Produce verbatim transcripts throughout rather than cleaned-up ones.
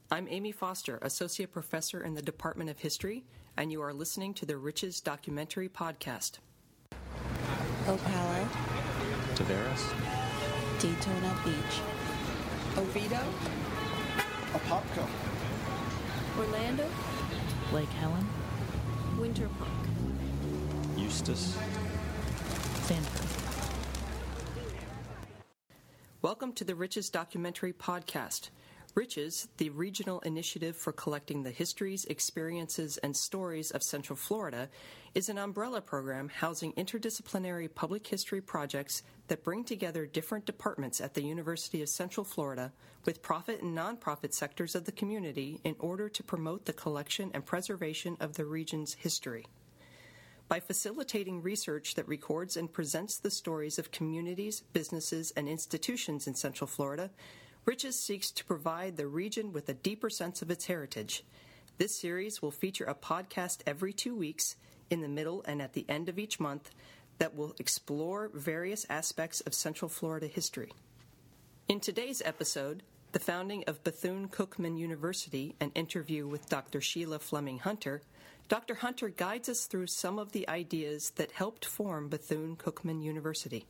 I'm Amy Foster, Associate Professor in the Department of History, and you are listening to the Riches Documentary Podcast. Ocala, Tavares, Daytona Beach, Oviedo, Apopka, Orlando, Lake Helen, Winter Park, Eustis, Sanford. Welcome to the Riches Documentary Podcast. Riches, the regional initiative for collecting the histories, experiences, and stories of Central Florida, is an umbrella program housing interdisciplinary public history projects that bring together different departments at the University of Central Florida with profit and nonprofit sectors of the community in order to promote the collection and preservation of the region's history. By facilitating research that records and presents the stories of communities, businesses, and institutions in Central Florida, Riches seeks to provide the region with a deeper sense of its heritage. This series will feature a podcast every two weeks, in the middle and at the end of each month, that will explore various aspects of Central Florida history. In today's episode, the founding of Bethune-Cookman University, an interview with Doctor Sheila Fleming Hunter, Doctor Hunter guides us through some of the ideas that helped form Bethune-Cookman University.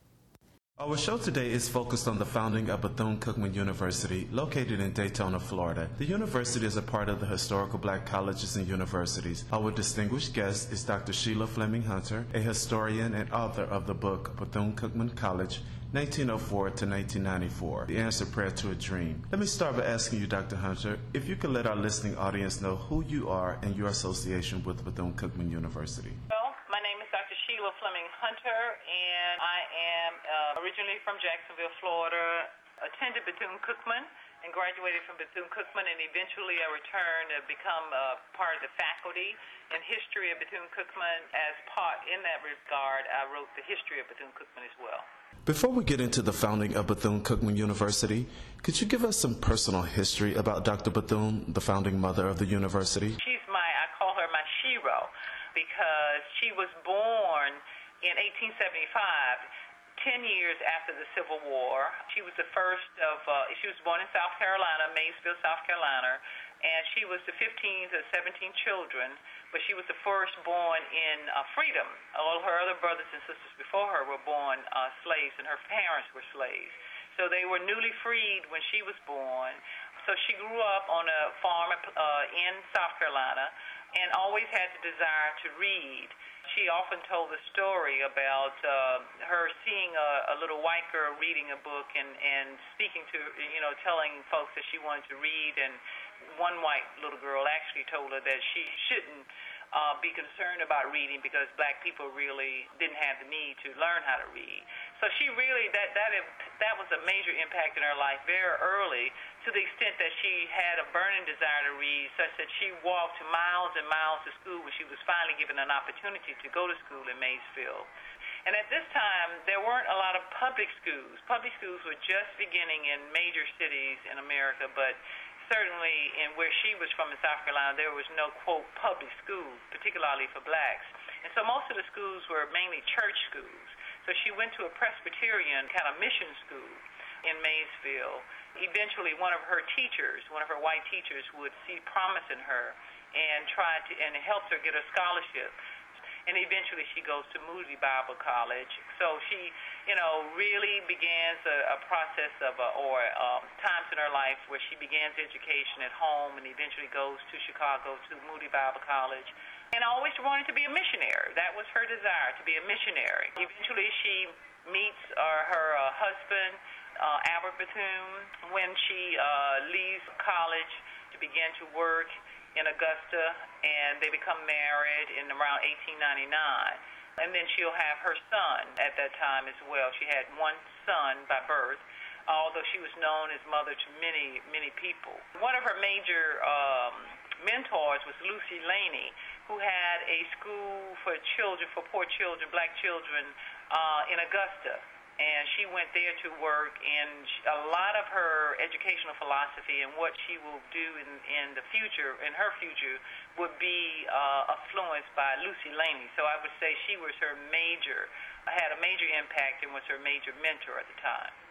Our show today is focused on the founding of Bethune-Cookman University, located in Daytona, Florida. The university is a part of the Historical Black Colleges and Universities. Our distinguished guest is Doctor Sheila Fleming Hunter, a historian and author of the book Bethune-Cookman College, nineteen oh four to nineteen ninety-four, The Answered Prayer to a Dream. Let me start by asking you, Doctor Hunter, if you could let our listening audience know who you are and your association with Bethune-Cookman University. Well, my name is Doctor Sheila Fleming Hunter, and I am uh, originally from Jacksonville, Florida, attended Bethune-Cookman and graduated from Bethune-Cookman, and eventually I returned to become uh, part of the faculty in history of Bethune-Cookman. As part, in that regard, I wrote the history of Bethune-Cookman as well. Before we get into the founding of Bethune-Cookman University, could you give us some personal history about Doctor Bethune, the founding mother of the university? She's my, I call her my shero, because she was born in eighteen seventy-five, ten years after the Civil War. She was the first of, uh, she was born in South Carolina, Maysville, South Carolina, and she was the fifteenth of seventeen children, but she was the first born in uh, freedom. All her other brothers and sisters before her were born uh, slaves, and her parents were slaves. So they were newly freed when she was born. So she grew up on a farm uh, in South Carolina and always had the desire to read. She often told the story about uh, her seeing a, a little white girl reading a book and, and speaking to, you know, telling folks that she wanted to read. And one white little girl actually told her that she shouldn't uh, be concerned about reading because black people really didn't have the need to learn how to read. So she really, that, that, that was a major impact in her life very early, to the extent that she had a burning desire to read, such that she walked miles and miles to school when she was finally given an opportunity to go to school in Maysville. And at this time, there weren't a lot of public schools. Public schools were just beginning in major cities in America, but certainly in where she was from in South Carolina, there was no, quote, public schools, particularly for blacks. And so most of the schools were mainly church schools. So she went to a Presbyterian kind of mission school in Maysville. Eventually, one of her teachers, one of her white teachers, would see promise in her and try to, and helped her get a scholarship. And eventually she goes to Moody Bible College. So she, you know, really begins a, a process of, a, or um, times in her life where she begins education at home and eventually goes to Chicago to Moody Bible College. And always wanted to be a missionary. That was her desire, to be a missionary. Eventually she meets uh, her uh, husband, uh, Albert Bethune, when she uh, leaves college to begin to work in Augusta, and they become married in around eighteen ninety-nine. And then she'll have her son at that time as well. She had one son by birth, although she was known as mother to many, many people. One of her major um, mentors was Lucy Laney, who had a school for children, for poor children, black children, uh, in Augusta. And she went there to work, and a lot of her educational philosophy and what she will do in, in the future, in her future, would be uh, influenced by Lucy Laney. So I would say she was her major, had a major impact and was her major mentor at the time.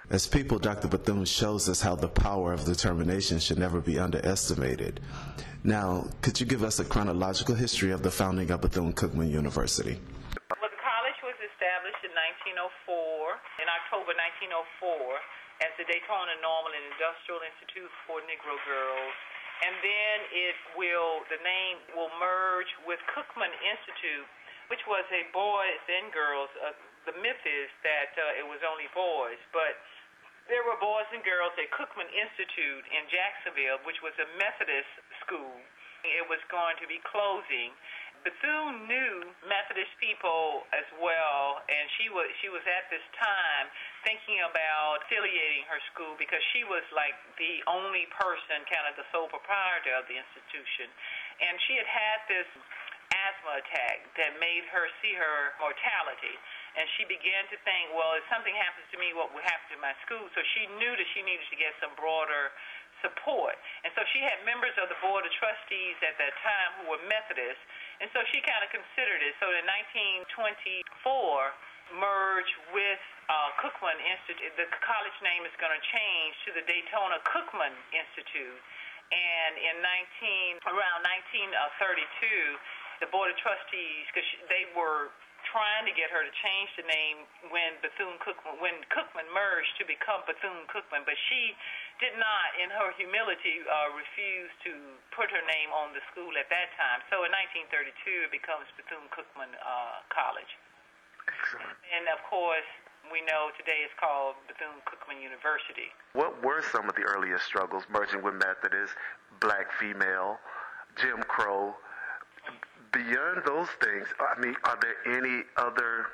As people, Doctor Bethune shows us how the power of determination should never be underestimated. Now, could you give us a chronological history of the founding of Bethune-Cookman University? Well, the college was established in nineteen oh four, in October nineteen oh four, as the Daytona Normal and Industrial Institute for Negro Girls. And then it will, the name will merge with Cookman Institute, which was a boys and girls. Uh, the myth is that uh, it was only boys, but there were boys and girls at Cookman Institute in Jacksonville, which was a Methodist school. It was going to be closing. Bethune knew Methodist people as well, and she was she was at this time thinking about affiliating her school because she was like the only person, kind of the sole proprietor of the institution. And she had had this asthma attack that made her see her mortality. And she began to think, well, if something happens to me, what will happen to my school? So she knew that she needed to get some broader support. And so she had members of the Board of Trustees at that time who were Methodist, and so she kind of considered it. So in nineteen twenty-four, merged with uh, Cookman Institute. The college name is going to change to the Daytona Cookman Institute. And in nineteen around nineteen thirty-two, the Board of Trustees, because they were trying to get her to change the name when Bethune-Cookman, when Cookman merged to become Bethune-Cookman, but she did not, in her humility, uh, refuse to put her name on the school at that time. So in nineteen thirty-two, it becomes Bethune-Cookman uh, College. Excellent. And of course, we know today it's called Bethune-Cookman University. What were some of the earliest struggles merging with Methodist, black female, Jim Crow? Beyond those things, I mean, are there any other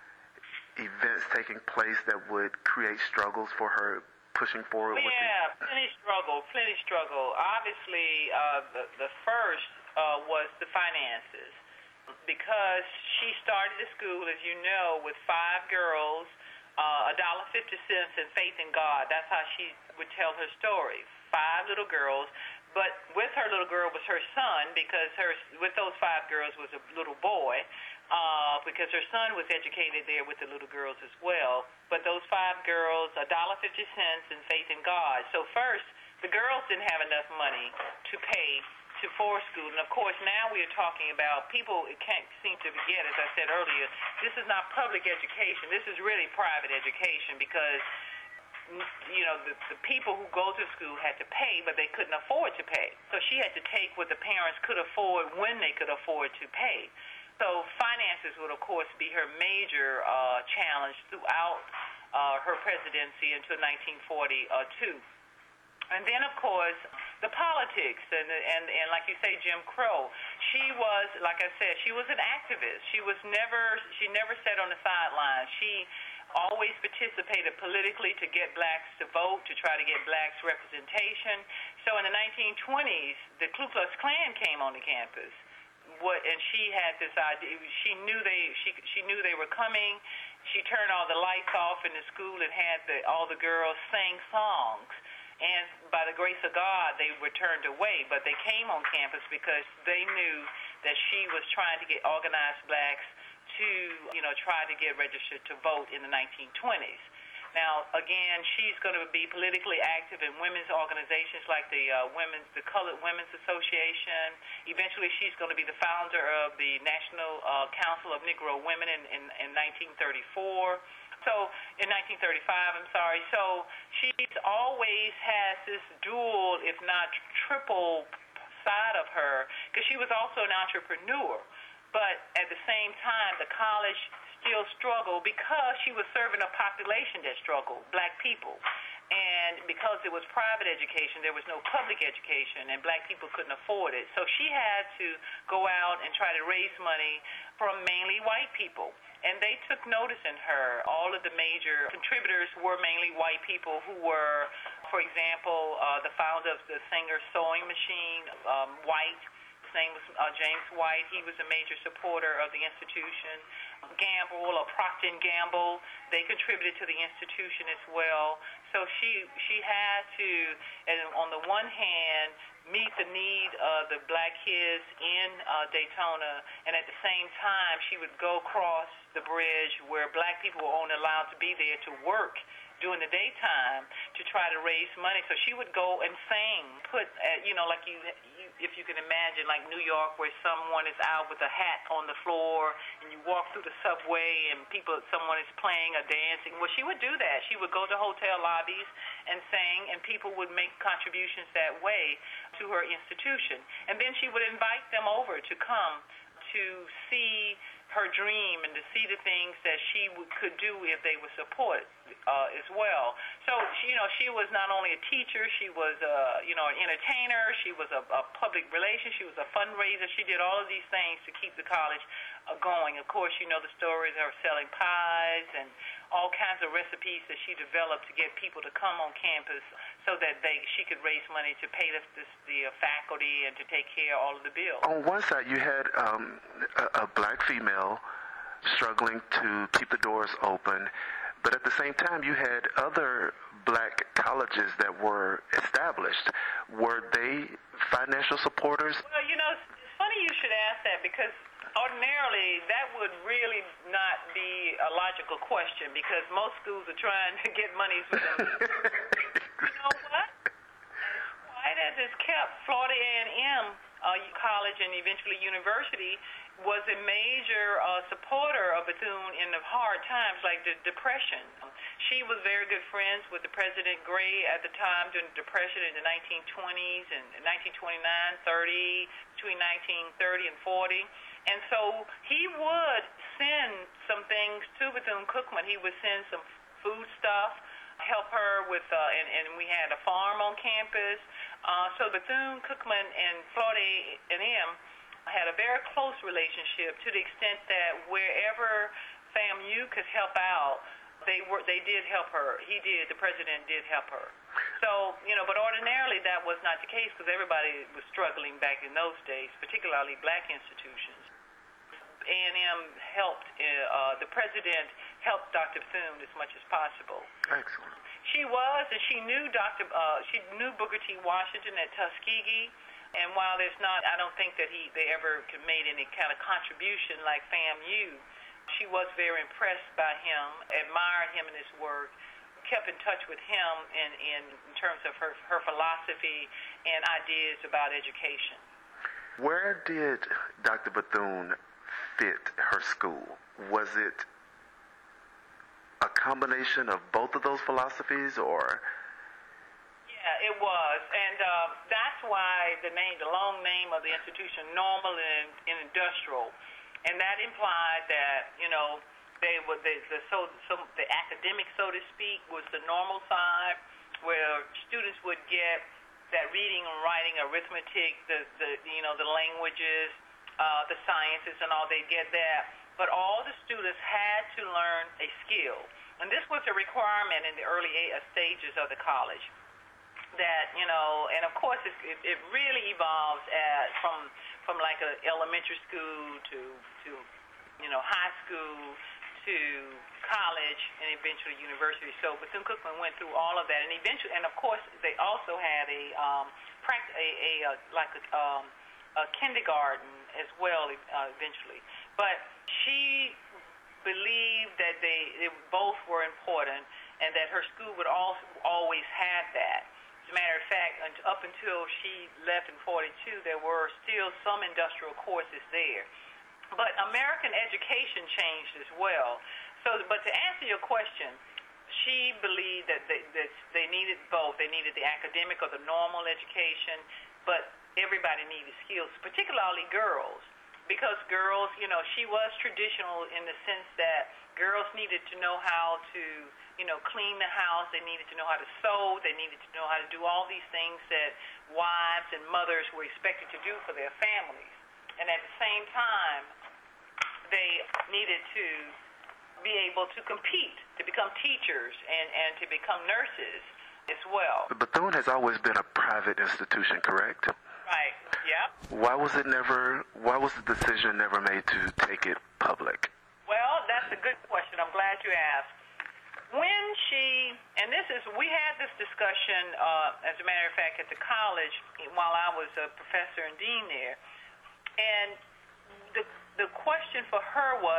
events taking place that would create struggles for her pushing forward? Yeah, with the... plenty struggle, plenty struggle. Obviously, uh, the, the first uh, was the finances, because she started the school, as you know, with five girls, uh, one dollar and fifty cents and faith in God. That's how she would tell her story. Five little girls. But with her little girl was her son, because her with those five girls was a little boy, uh, because her son was educated there with the little girls as well. But those five girls, one dollar and fifty cents and faith in God. So first, the girls didn't have enough money to pay to for school. And of course, now we are talking about people can't seem to forget, as I said earlier, this is not public education. This is really private education, because you know, the, the people who go to school had to pay, but they couldn't afford to pay. So she had to take what the parents could afford when they could afford to pay. So finances would, of course, be her major uh, challenge throughout uh, her presidency until nineteen forty-two. And then, of course, the politics, and, and, and like you say, Jim Crow. She was, like I said, she was an activist. She was never, she never sat on the sidelines. She always participated politically to get blacks to vote, to try to get blacks representation. So in the nineteen twenties, the Ku Klux Klan came on the campus. What, and she had this idea. She knew they. She she knew they were coming. She turned all the lights off in the school and had the, all the girls sing songs. And by the grace of God, they were turned away. But they came on campus because they knew that she was trying to get organized blacks to, you know, try to get registered to vote in the nineteen twenties. Now, again, she's going to be politically active in women's organizations like the uh, Women's, the Colored Women's Association. Eventually, she's going to be the founder of the National uh, Council of Negro Women in, in, in nineteen thirty-four. So, in nineteen thirty-five, I'm sorry. So, she's always has this dual, if not triple, side of her, because she was also an entrepreneur. But at the same time, the college still struggled because she was serving a population that struggled, black people. And because it was private education, there was no public education, and black people couldn't afford it. So she had to go out and try to raise money from mainly white people. And they took notice in her. All of the major contributors were mainly white people who were, for example, uh, the founder of the Singer Sewing Machine, um, white. His name was uh, James White. He was a major supporter of the institution. Gamble, or Procter and Gamble, they contributed to the institution as well. So she she had to, and on the one hand, meet the need of the black kids in uh, Daytona, and at the same time, she would go across the bridge where black people were only allowed to be there to work during the daytime to try to raise money. So she would go and sing, put, uh, you know, like you, you, if you can imagine, like New York, where someone is out with a hat on the floor, and you walk through the subway, and people, someone is playing or dancing. Well, she would do that. She would go to hotel lobbies and sing, and people would make contributions that way to her institution. And then she would invite them over to come to see her dream and to see the things that she would, could do if they would support uh, as well. So, she, you know, she was not only a teacher, she was, a, you know, an entertainer, she was a, a public relations, she was a fundraiser. She did all of these things to keep the college uh, going. Of course, you know the stories of her selling pies and all kinds of recipes that she developed to get people to come on campus so that they she could raise money to pay the, the, the faculty and to take care of all of the bills. On one side, you had um, a, a black female struggling to keep the doors open, but at the same time, you had other black colleges that were established. Were they financial supporters? Well, you know, it's funny you should ask that, because ordinarily, that would really not be a logical question, because most schools are trying to get monies for them. You know what? As white as it's kept, Florida A and M uh, College and eventually University was a major uh, supporter of Bethune in the hard times, like the Depression. She was very good friends with the President Gray at the time during the Depression in the nineteen twenties and nineteen twenty-nine, thirty, between nineteen thirty and forty. And so he would send some things to Bethune-Cookman. He would send some food stuff, help her with, uh, and, and we had a farm on campus. Uh, so Bethune-Cookman and Florida A and M had a very close relationship, to the extent that wherever FAMU could help out, they were they did help her. He did. The president did help her. So, you know, but ordinarily that was not the case, because everybody was struggling back in those days, particularly black institutions. A and M helped, uh, the president helped Doctor Bethune as much as possible. Excellent. She was, and she knew Doctor Uh, she knew Booker T. Washington at Tuskegee. And while there's not, I don't think that he they ever made any kind of contribution like FAMU, she was very impressed by him, admired him and his work, kept in touch with him in, in, in terms of her, her philosophy and ideas about education. Where did Doctor Bethune fit her school? Was it a combination of both of those philosophies, or? Yeah, it was, and uh, that's why the name, the long name of the institution, Normal and, and Industrial, and that implied that, you know, they were the, the so, so the academic, so to speak, was the normal side, where students would get that reading and writing, arithmetic, the, the you know the languages, uh, the sciences, and all. They get that, but all the students had to learn a skill, and this was a requirement in the early stages of the college. That, you know, and of course it, it, it really evolves at, from from like a elementary school to to you know high school to college and eventually university. So Bethune-Cookman went through all of that, and eventually, and of course they also had a um, a, a, a like a, um, a kindergarten as well uh, eventually. But she believed that they, they both were important, and that her school would also always have that. As a matter of fact, up until she left in forty-two, there were still some industrial courses there. But American education changed as well. So, but to answer your question, she believed that they, that they needed both. They needed the academic or the normal education, but everybody needed skills, particularly girls. Because girls, you know, she was traditional in the sense that girls needed to know how to, you know, clean the house. They needed to know how to sew. They needed to know how to do all these things that wives and mothers were expected to do for their families. And at the same time, they needed to be able to compete, to become teachers and, and to become nurses as well. But Bethune has always been a private institution, correct? Right, yeah. Why was it never, why was the decision never made to take it public? Well, that's a good question. I'm glad you asked. When she, and this is, we had this discussion, uh, as a matter of fact, at the college while I was a professor and dean there. And the the question for her was,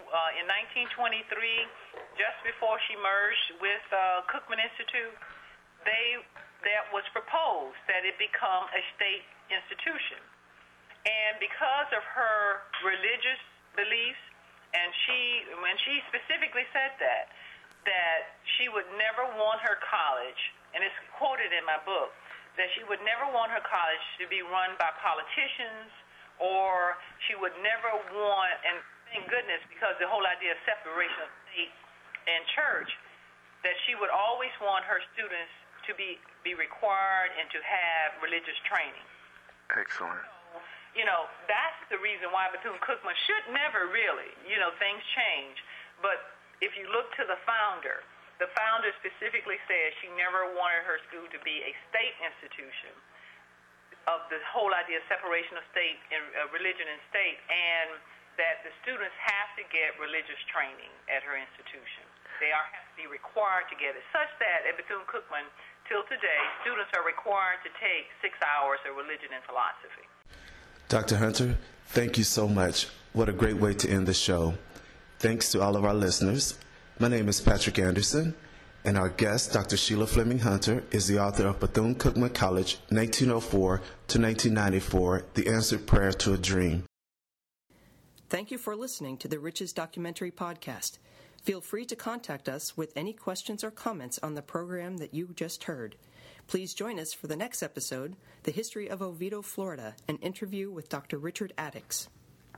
uh, in nineteen twenty-three, just before she merged with uh, Cookman Institute, they that was proposed that it become a state institution. And because of her religious beliefs, and she, when she specifically said that, that she would never want her college, and it's quoted in my book, that she would never want her college to be run by politicians, or she would never want, and thank goodness, because the whole idea of separation of state and church, that she would always want her students to be, be required and to have religious training. Excellent. So, you know, that's the reason why Bethune-Cookman should never really, you know, things change. But if you look to the founder, the founder specifically said she never wanted her school to be a state institution, of the whole idea of separation of state and uh, religion and state, and that the students have to get religious training at her institution. They are have to be required to get it, such that at Bethune-Cookman, till today, students are required to take six hours of religion and philosophy. Doctor Hunter, thank you so much. What a great way to end the show. Thanks to all of our listeners. My name is Patrick Anderson, and our guest, Doctor Sheila Fleming Hunter, is the author of Bethune-Cookman College, nineteen oh four to nineteen ninety-four, The Answered Prayer to a Dream. Thank you for listening to the Riches Documentary Podcast. Feel free to contact us with any questions or comments on the program that you just heard. Please join us for the next episode, The History of Oviedo, Florida, an interview with Doctor Richard Addicks.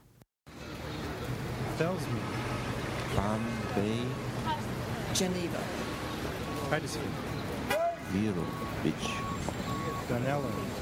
Tells me. Palm Bay, Geneva, Huddersfield, Vero Beach, Dunellen,